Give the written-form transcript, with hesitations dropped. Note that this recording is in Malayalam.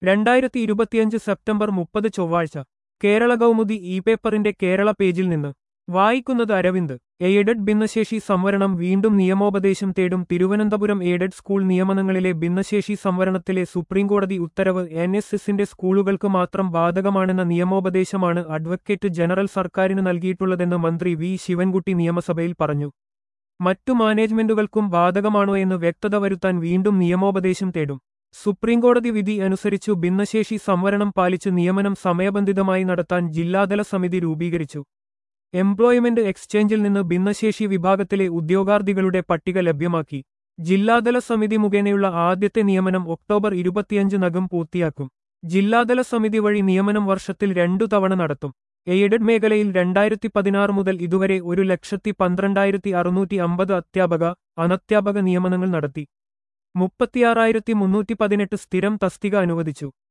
2025 സെപ്റ്റംബർ 30 ചൊവ്വാഴ്ച കേരള കൗമുദി ഇ പേപ്പറിന്റെ കേരള പേജിൽ നിന്ന് വായിക്കുന്നത് അരവിന്ദ്. എയ്ഡഡ് ഭിന്നശേഷി സംവരണം വീണ്ടും നിയമോപദേശം തേടും. തിരുവനന്തപുരം എയ്ഡഡ് സ്കൂൾ നിയമനങ്ങളിലെ ഭിന്നശേഷി സംവരണത്തിലെ സുപ്രീംകോടതി ഉത്തരവ് NSSന്റെ സ്കൂളുകൾക്ക് മാത്രം ബാധകമാണെന്ന നിയമോപദേശമാണ് അഡ്വക്കേറ്റ് ജനറൽ സർക്കാരിന് നൽകിയിട്ടുള്ളതെന്ന് മന്ത്രി വി ശിവൻകുട്ടി നിയമസഭയിൽ പറഞ്ഞു. മറ്റു മാനേജ്മെന്റുകൾക്കും ബാധകമാണോ എന്ന് വ്യക്തത വരുത്താൻ വീണ്ടും നിയമോപദേശം തേടും. സുപ്രീംകോടതി വിധി അനുസരിച്ചു ഭിന്നശേഷി സംവരണം പാലിച്ച് നിയമനം സമയബന്ധിതമായി നടത്താൻ ജില്ലാതല സമിതി രൂപീകരിച്ചു. എംപ്ലോയ്മെന്റ് എക്സ്ചേഞ്ചിൽ നിന്ന് ഭിന്നശേഷി വിഭാഗത്തിലെ ഉദ്യോഗാർത്ഥികളുടെ പട്ടിക ലഭ്യമാക്കി. ജില്ലാതല സമിതി മുഖേനയുള്ള ആദ്യത്തെ നിയമനം ഒക്ടോബർ 25-നകം പൂർത്തിയാക്കും. ജില്ലാതല സമിതി വഴി നിയമനം വർഷത്തിൽ 2 തവണ നടത്തും. എയ്ഡഡ് മേഖലയിൽ 2016 മുതൽ ഇതുവരെ 1,12,650 അധ്യാപക, അനധ്യാപക നിയമനങ്ങൾ നടത്തി. 36,318 സ്ഥിരം തസ്തിക അനുവദിച്ചു.